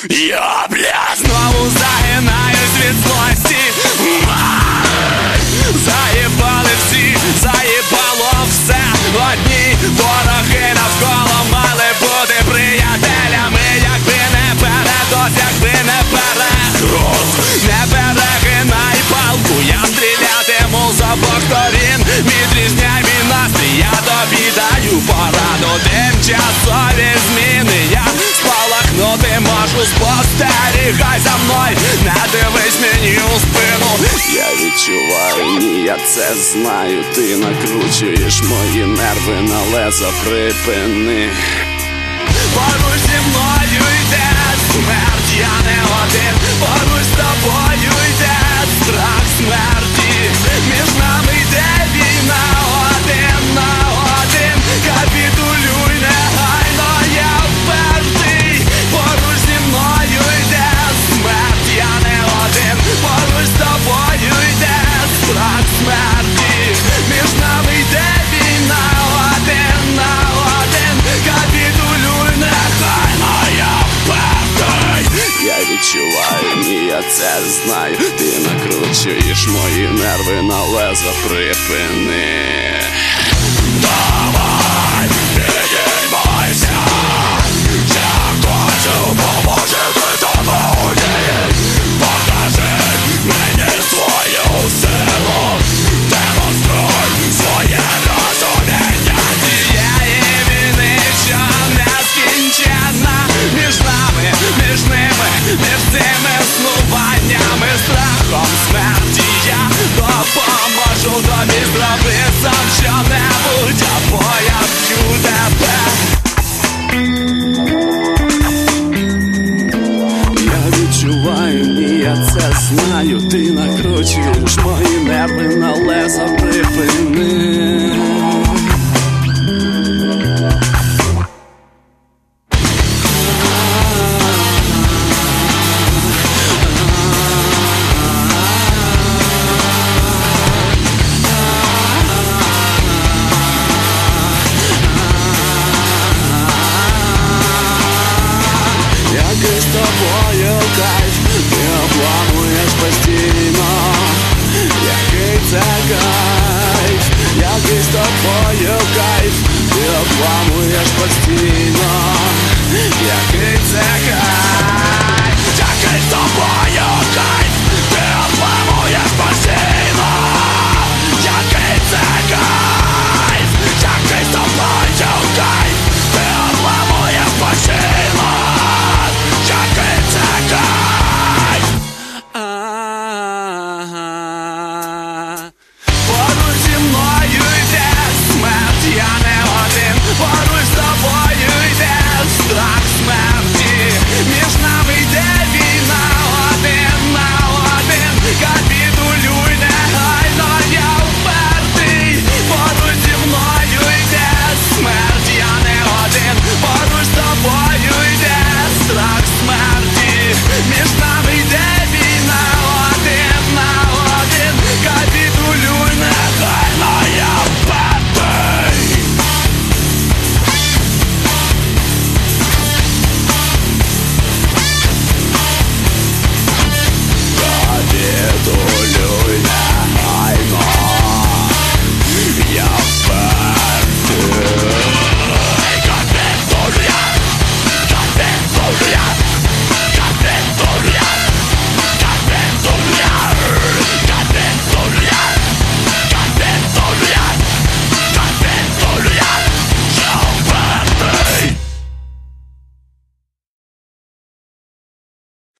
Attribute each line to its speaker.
Speaker 1: Я, бля, знову загинаюсь від злості. Заїбали всі, заїбало все. Одні вороги навколо мали бути приятелями. Якби не передос, якби не перехрус. Не перегинай палку, я стрілятиму з обох сторін. Відрізняй мій настрій, я тобі даю пораду. Тимчасові зміни, я спалахнути можу. Спостерігай за мною, не дивись мені у спину. Я відчуваю, ні, я це знаю. Ти накручуєш мої нерви на лезо, припини. Поруч зі мною йде смерть, я не один. Поруч з тобою йде страх смерті. Між нами йде війна один на один. Капітулюй негайно, я впертий. Поруч зі мною йде смерть, я не один. Поруч з тобою йде страх смерті. Між нами йде війна один на один. Капітулюй негайно, я впертий. Я відчуваю, ні, я це знаю. Ти накручуєш мої нерви на лезо, припини. Давай, підіймайся. Я хочу побачити тобою. Покажи мені свою силу. Демонструй своє розуміння. Цієї війни, що нескінченна. Між нами, між ними, між цими снуваннями, страхом смерті. Я допоможу тобі, зроби сам що-небудь, або я вб'ю тебе. Я відчуваю, ні, я це знаю. Ти накручуєш мої нерви на лезо, припини. Який з тобою кайф, ти обламуєш постійно. Який це кайф, який з тобою кайф, ти обламуєш постійно. Який це кайф.